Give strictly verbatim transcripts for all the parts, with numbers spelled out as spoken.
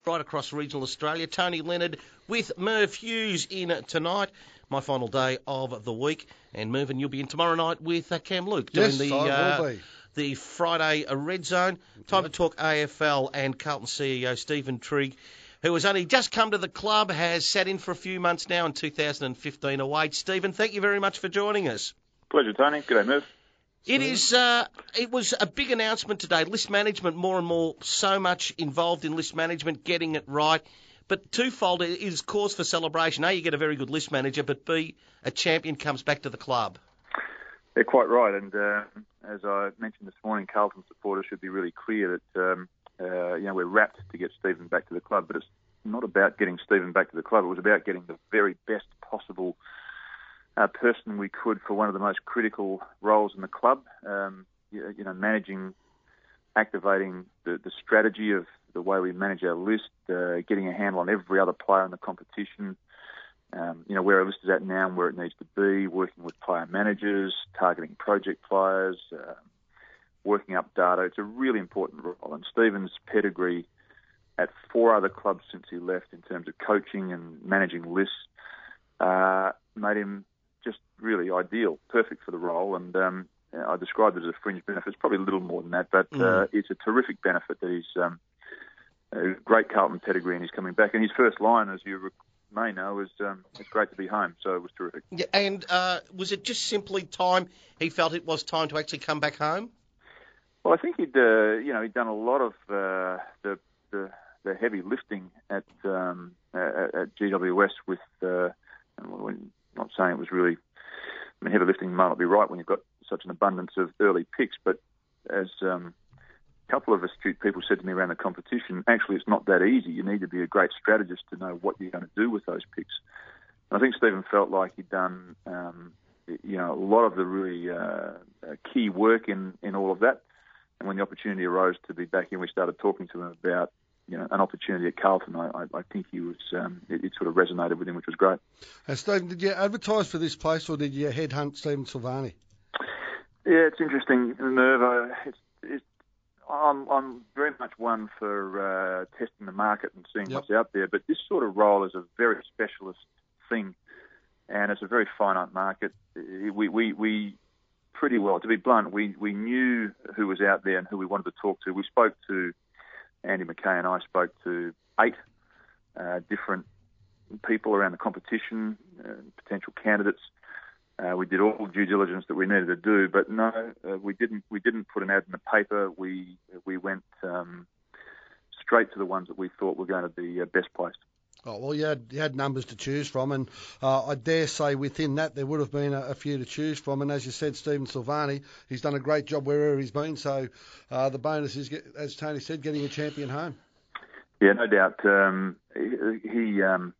right across regional Australia. Tony Leonard with Merv Hughes in tonight. My final day of the week. And Mervyn, you'll be in tomorrow night with uh, Cam Luke doing Yes, the I uh, will be. the Friday uh, Red Zone. Time Yep. to talk A F L, and Carlton C E O Stephen Trigg, who has only just come to the club, has sat in for a few months now in two thousand fifteen away. Stephen, thank you very much for joining us. Pleasure, Tony. G'day, Merv. It is. Uh, it was a big announcement today. List management, more and more, so much involved in list management, getting it right. But twofold, it is cause for celebration. A, you get a very good list manager, but B, a champion comes back to the club. They're quite right. And uh, as I mentioned this morning, Carlton supporters should be really clear that um, uh, you know we're rapt to get Stephen back to the club. But it's not about getting Stephen back to the club. It was about getting the very best possible uh, person we could for one of the most critical roles in the club. Um, you, you know, managing, activating the, the strategy of the way we manage our list, uh, getting a handle on every other player in the competition, um, you know, where our list is at now and where it needs to be, working with player managers, targeting project players, uh, working up data. It's a really important role. And Stephen's pedigree at four other clubs since he left in terms of coaching and managing lists uh, made him just really ideal, perfect for the role. And um, I described it as a fringe benefit. It's probably a little more than that, but Mm. uh, it's a terrific benefit that he's um, a great Carlton pedigree and he's coming back. And his first line, as you may know, is um, it's great to be home. So it was terrific. Yeah, and uh, was it just simply time, he felt it was time to actually come back home? Well, I think he'd, uh, you know, he'd done a lot of uh, the, the the heavy lifting at um, at, at G W S with. Uh, I'm not saying it was really. I mean, heavy lifting might not be right when you've got such an abundance of early picks, but as um, a couple of astute people said to me around the competition, actually it's not that easy. You need to be a great strategist to know what you're going to do with those picks. And I think Stephen felt like he'd done, um, you know, a lot of the really uh, key work in, in all of that. And when the opportunity arose to be back in, we started talking to him about, you know, an opportunity at Carlton. I, I, I think he was, um, it, it sort of resonated with him, which was great. Uh, Stephen, did you advertise for this place or did you headhunt Stephen Silvani? Yeah, it's interesting, Merv. Uh, it's, it's, I'm, I'm very much one for uh, testing the market and seeing Yep. what's out there, but this sort of role is a very specialist thing, and it's a very finite market. We, we, we pretty well, to be blunt, we, we knew who was out there and who we wanted to talk to. We spoke to, Andy McKay and I spoke to eight uh, different people around the competition, uh, potential candidates. Uh, we did all due diligence that we needed to do, but no, uh, we didn't. We didn't put an ad in the paper. We we went um, straight to the ones that we thought were going to be uh, best placed. Oh, well, you had, you had numbers to choose from, and uh, I dare say within that there would have been a, a few to choose from. And as you said, Stephen Silvani, he's done a great job wherever he's been. So uh, the bonus is, get, as Tony said, getting a champion home. Yeah, no doubt. Um, he, he um,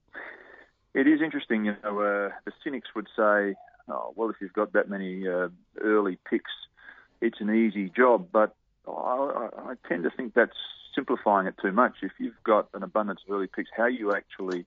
it is interesting. You know, uh, the cynics would say, "Oh, well, if you've got that many uh, early picks, it's an easy job." But I, I, I tend to think that's simplifying it too much. If you've got an abundance of early picks, how you actually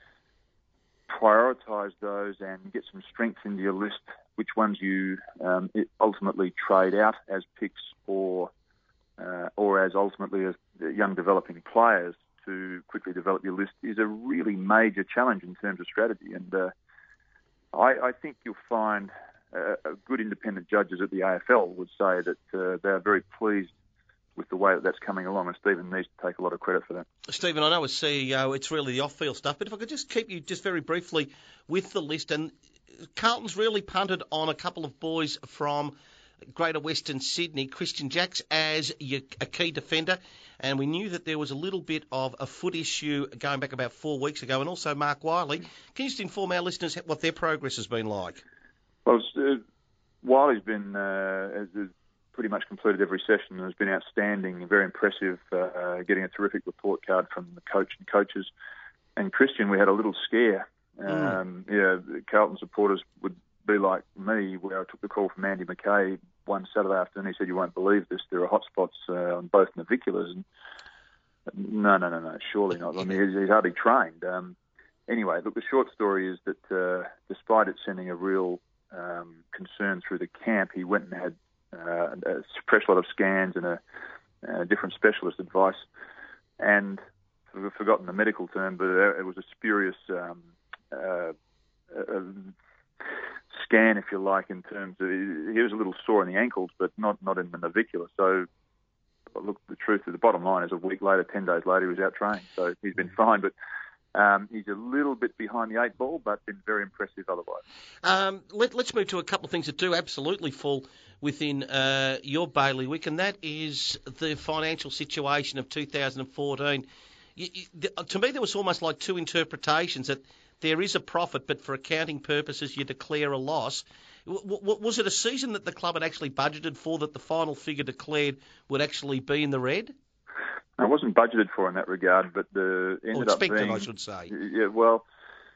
prioritise those and get some strength into your list, which ones you um, ultimately trade out as picks or uh, or as ultimately as young developing players to quickly develop your list, is a really major challenge in terms of strategy. And uh, I, I think you'll find uh, good independent judges at the A F L would say that uh, they are very pleased with the way that that's coming along, and Stephen needs to take a lot of credit for that. Stephen, I know as C E O it's really the off-field stuff, but if I could just keep you just very briefly with the list, and Carlton's really punted on a couple of boys from Greater Western Sydney, Christian Jacks as your, a key defender, and we knew that there was a little bit of a foot issue going back about four weeks ago, and also Mark Wiley. Can you just inform our listeners what their progress has been like? Well, uh, Wiley's been uh, has, has pretty much completed every session and has been outstanding, very impressive, uh, getting a terrific report card from the coach and coaches. And Christian, we had a little scare. Mm. Um, yeah, Carlton supporters would be like me, where I took the call from Andy McKay one Saturday afternoon. He said, "You won't believe this. There are hotspots uh, on both naviculars." And no, no, no, no, surely not. I mean, he's, he's hardly trained. Um, anyway, look, the short story is that uh, despite it sending a real um, concern through the camp, he went and had uh, a fresh lot of scans and a, a different specialist advice. And I've forgotten the medical term, but it was a spurious um, uh, uh, scan, if you like, in terms of he was a little sore in the ankles, but not, not in the navicular. So, look, the truth of the bottom line is a week later, ten days later, he was out training. So he's been fine, but um, he's a little bit behind the eight ball, but been very impressive otherwise. Um, let, let's move to a couple of things that do absolutely fall within uh, your bailiwick, and that is the financial situation of two thousand fourteen. You, you, to me, there was almost like two interpretations, that there is a profit, but for accounting purposes, you declare a loss. W- w- was it a season that the club had actually budgeted for, that the final figure declared would actually be in the red? It wasn't budgeted for in that regard, but the ended or up expected, being, I should say. Yeah, well,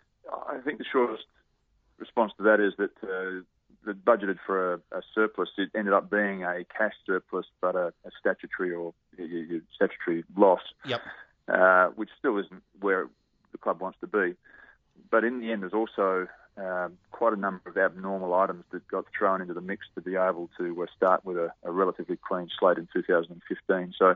I think the shortest response to that is that uh, the budgeted for a, a surplus. It ended up being a cash surplus, but a, a statutory or a, a statutory loss. Yep. Uh, which still isn't where the club wants to be. But in the end, there's also um, quite a number of abnormal items that got thrown into the mix to be able to uh, start with a, a relatively clean slate in two thousand fifteen. So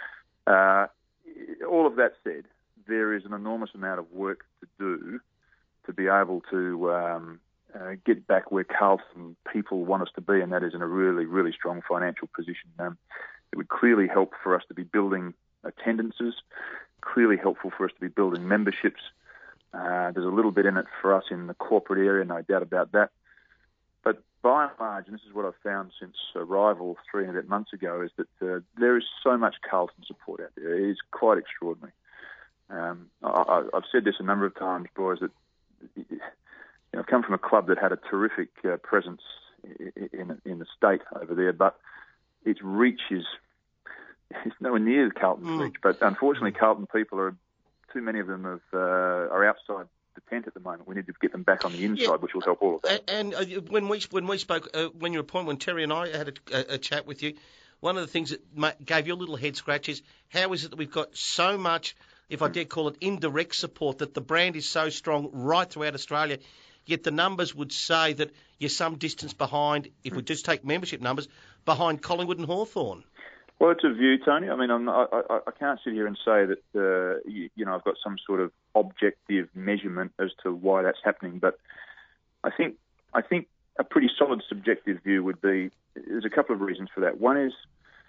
uh, all of that said, there is an enormous amount of work to do to be able to um, uh, get back where Carlton people want us to be, and that is in a really, really strong financial position. Um, it would clearly help for us to be building attendances, clearly helpful for us to be building memberships. Uh, there's a little bit in it for us in the corporate area, no doubt about that. But by and large, and this is what I've found since arrival three and a bit months ago, is that uh, there is so much Carlton support out there. It is quite extraordinary. Um, I, I've said this a number of times, boys, that you know, I've come from a club that had a terrific uh, presence in, in, in the state over there, but its reach is it's nowhere near Carlton's mm. reach. But unfortunately, Carlton people are too many of them have, uh, are outside the tent at the moment. We need to get them back on the inside, yeah. which will help all of that. And, and uh, when we when we spoke, uh, when you were appointed, when Terry and I had a, a, a chat with you, one of the things that ma- gave you a little head scratch is how is it that we've got so much, if I dare call it, indirect support, that the brand is so strong right throughout Australia, yet the numbers would say that you're some distance behind, if we just take membership numbers, behind Collingwood and Hawthorn. Well, it's a view, Tony. I mean, I'm, I, I, I can't sit here and say that, uh, you, you know, I've got some sort of objective measurement as to why that's happening. But I think I think a pretty solid subjective view would be, there's a couple of reasons for that. One is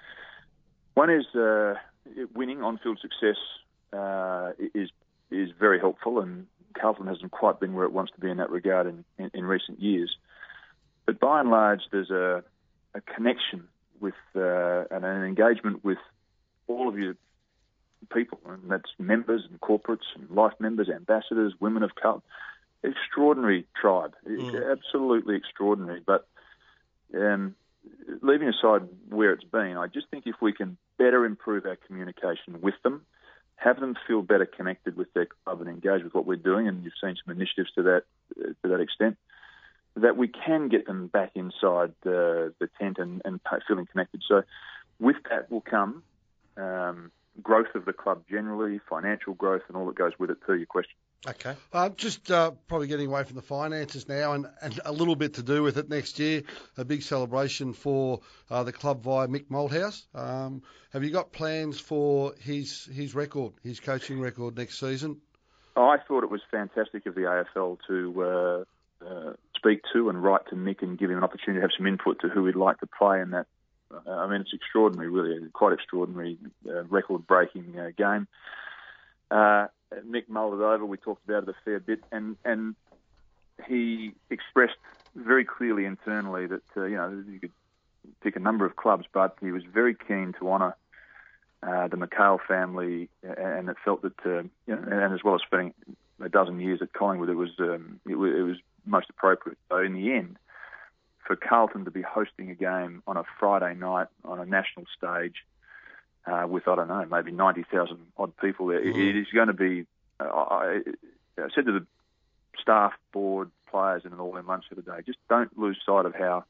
one is uh, winning on-field success uh, is is very helpful, and Carlton hasn't quite been where it wants to be in that regard in, in, in recent years. But by and large, there's a, a connection with uh, and an engagement with all of you people, and that's members and corporates and life members, ambassadors, women of Carlton. Extraordinary tribe, mm. absolutely extraordinary. But um, leaving aside where it's been, I just think if we can better improve our communication with them, have them feel better connected with their club and engage with what we're doing, and you've seen some initiatives to that uh, to that extent, that we can get them back inside the, the tent and, and feeling connected. So with that will come um, growth of the club generally, financial growth, and all that goes with it, per your question. Okay. Uh, just uh, probably getting away from the finances now, and, and a little bit to do with it next year, a big celebration for uh, the club via Mick Malthouse. Um, have you got plans for his his record, his coaching record next season? Oh, I thought it was fantastic of the A F L to uh, uh, speak to and write to Mick and give him an opportunity to have some input to who he'd like to play in that. Uh, I mean, it's extraordinary, really, quite extraordinary, uh, record-breaking uh, game. Uh, Mick mulled it over. We talked about it a fair bit, and and he expressed very clearly internally that uh, you know you could pick a number of clubs, but he was very keen to honour uh, the McHale family, and it felt that uh, you know, and as well as spending a dozen years at Collingwood, it was um, it, was, it was most appropriate. So in the end, for Carlton to be hosting a game on a Friday night on a national stage. Uh, with, I don't know, maybe ninety thousand odd people there. Mm. It, it is going to be, uh, I, I said to the staff, board, players in an all-in lunch the other day, just don't lose sight of how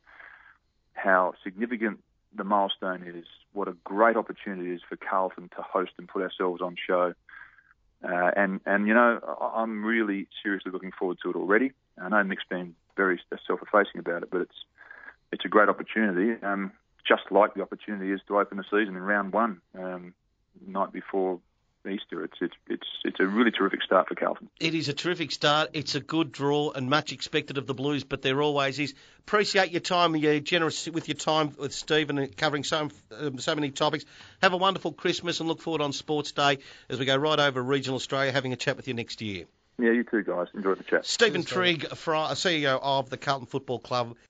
how significant the milestone is, what a great opportunity it is for Carlton to host and put ourselves on show. Uh, and, and, you know, I'm really seriously looking forward to it already. I know Mick's been very self-effacing about it, but it's it's a great opportunity. Um, just like the opportunity is to open the season in round one, um, night before Easter, it's it's it's it's a really terrific start for Carlton. It is a terrific start. It's a good draw and much expected of the Blues, but there always is. Appreciate your time. You're generous with your time with Stephen and covering so um, so many topics. Have a wonderful Christmas and look forward on Sports Day as we go right over regional Australia, having a chat with you next year. Yeah, you too, guys. Enjoy the chat. Stephen Trigg, C E O of the Carlton Football Club.